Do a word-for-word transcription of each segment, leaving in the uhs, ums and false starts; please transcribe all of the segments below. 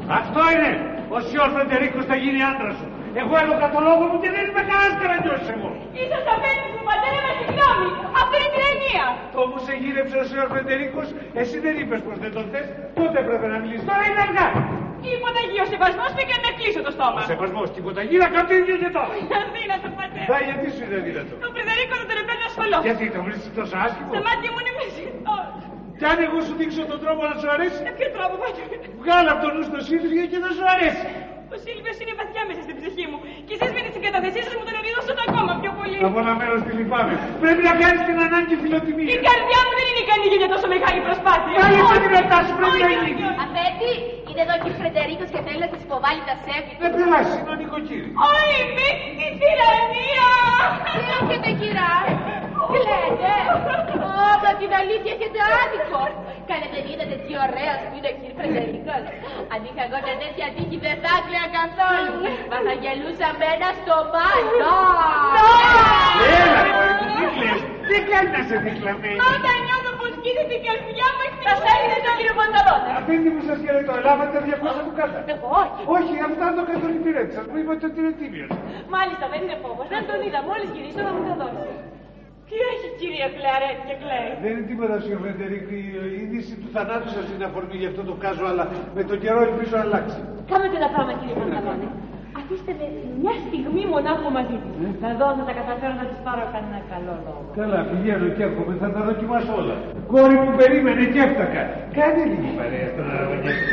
Αυτό είναι. Ο Σιόρ Φρεντερίκος θα γίνει άντρας σου. Εγώ έχω κατολόγο μου και δεν είμαι κανένας καραγκιός εγώ. Ίσως αφήνεις μου πατέρα με συγγνώμη. Αυτή είναι την ενία. Το μου σε γύρεψε ο Σιόρ Φρεντερίκος, εσύ δεν είπες πως δεν τον θες. Τότε έπρεπε να μιλήσεις. Τώρα είναι αργά. Η υποταγή, ο σεβασμός πήγε να κλείσω το στόμα. Ο σεβασμός και η υποταγή να κάνει το ίδιο και τώρα. Είναι αδύνατο, πατέρα. Δα, γιατί σου είναι αδύνατο. Το Φρεντερίκο δεν τον επέλεγε ασφαλώς. Γιατί το βρίσκεις τόσο άσχημο. Στα μάτια μου είναι μεσητός. Κι αν εγώ σου δείξω τον τρόπο να σου αρέσει. Με ποιο τρόπο, πατέρα. Βγάλε από το νου στο Σίλβιο και να σου αρέσει. Ο Σίλβιος είναι βαθιά μέσα στην ψυχή μου. Και εσείς με τη συγκαταθεσή σας μου τον ενίδωσατε ακόμα πιο πολύ. Από ένα μέρος τη λυπάμαι. Πρέπει να κάνεις την ανάγκη φιλοτιμία. Η καρδιά μου δεν είναι ικανή για τόσο μεγάλη προσπάθεια. Κάλεσε την μετά σου, πρέπει να γίνει. Αφέντη, είναι εδώ και ο Φρεντερίκος και θέλει να της υποβάλει τα σέφη. Δεν πειράζει, είναι ο νοικοκύρη. Όλη μη τη τυραννία. Τι έχετε, κυρά. Τι λέτε. Ω, την αλήθεια έχετε άδικο. Καλέ, δεν είδατε τι ωραίος που είναι ο κύριος Φρεντερίκος. Αν είχα εγώ μια τέτοια τύχη δεν θα έκλαια καθόλου. Μα θα γελούσα με ένα στομάτο. Έλα, τι κλαις. Δεν κάνει να σε δικλαμένη. Μα όταν νιώθω πως κοίταται η καρδιά μου εκτιμώ. Θα έρθετε στον κύριο Πανταλώνα. Αφήνει που σας χαιρετώ, ελάβατε διακόσια του κάτα. Εγώ όχι. Όχι, αυτά το έκανε τον υπηρέτη σας. Μου είπατε ότι είναι τίμιος. Μάλιστα, δεν είναι φόβος. Δεν τον είδα. Μόλις γυρίσω θα μου το δώσει. Τι έχει, κυρία Κλαρέτη και κλαίει. Δεν είναι τίποτα, Σιόρ Φρεντερίκο. Η είδηση του θανάτου σας είναι αφορμή για αυτό το κάζο, αλλά με τον καιρό ελπίζω να αλλάξει. Κάνετε ένα πράγμα, κύριε Πανταλώνη. Αφήστε με μια στιγμή μονάχο μαζί του. Θα δω να τα καταφέρω να της πάρω κανένα καλό λόγο. Καλά, πηγαίνω και έρχομαι, θα τα δοκιμάσω όλα. Κόρη μου περίμενε και έφτακα. Κάνε λίγη παρέα στον αραβωνιαστή.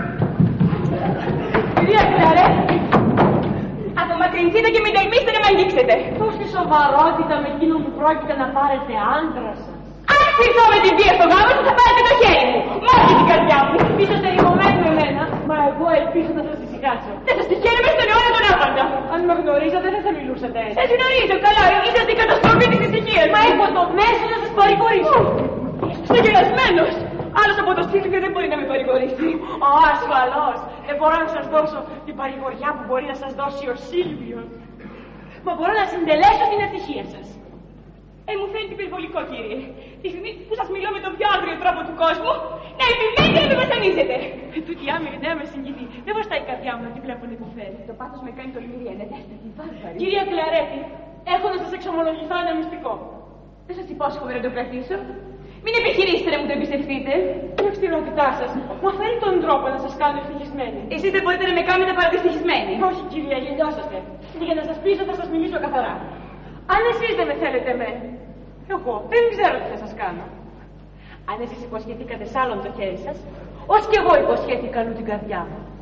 Κυρία Κλαρέτη, απομακρυνθείτε και μην τολμήσετε να με αγγίξετε. Τόση σοβαρότητα με εκείνον που πρόκειται να πάρετε άντρα σας. Αν συρθώ με την βία στο γάμο σας θα πάρετε το χέρι μου. Μάχη την καρδιά μου. Είσαστε ρημωμένοι με εμένα, μα εγώ ελπίζω να σας ησυχάσω. Δεν σας τυχαίνομαι στον αιώνα τον άπαντα. Αν με γνωρίζατε δεν θα μιλούσατε έτσι. Δεν γνωρίζω, καλά, είσαστε η καταστροφή της ησυχίας. Μα έχω το μέσο να σας παρηγορήσω. Είστε γελασμένος. Άλλος από το Σίλβιο δεν μπορεί να με παρηγορήσει. Ω, ασφαλώς. Δεν μπορώ να σας δώσω την παρηγοριά που μπορεί να σας δώσει ο Σίλβιος. Μα μπορώ να συντελέσω την ευτυχία σας. Ε, μου φαίνεται υπερβολικό, κύριε. Τη στιγμή που σας μιλώ με τον πιο άγριο τρόπο του κόσμου, να επιμένετε να με βασανίζετε. Ε, τούτη άμυρη δεν με συγκινεί. Δεν βαστάει η καρδιά μου να τη βλέπω να υποφέρει. Το πάθος με κάνει τολμηρή, ανεδέστατη, βάρβαρη. Κυρία Κλαρέτη, έχω να σας εξομολογηθώ ένα μυστικό. Δεν σας υπόσχομαι να το κρατήσω. Μην επιχειρήσετε να μου το εμπιστευτείτε. Η αυστηρότητά σας μου αφαιρεί τον τρόπο να σας κάνω ευτυχισμένη. Εσείς δεν μπορείτε να με κάνετε παραδυστυχισμένη. Όχι, κυρία, γελιώσατε. Και για να σας πείσω θα σας μιλήσω καθαρά. Αν εσείς δεν με θέλετε εμένα, εγώ δεν ξέρω τι θα σας κάνω. Αν εσείς υποσχεθήκατε σ' άλλον το χέρι σας, ως κι εγώ υποσχέθηκα αλλού την καρδιά μου.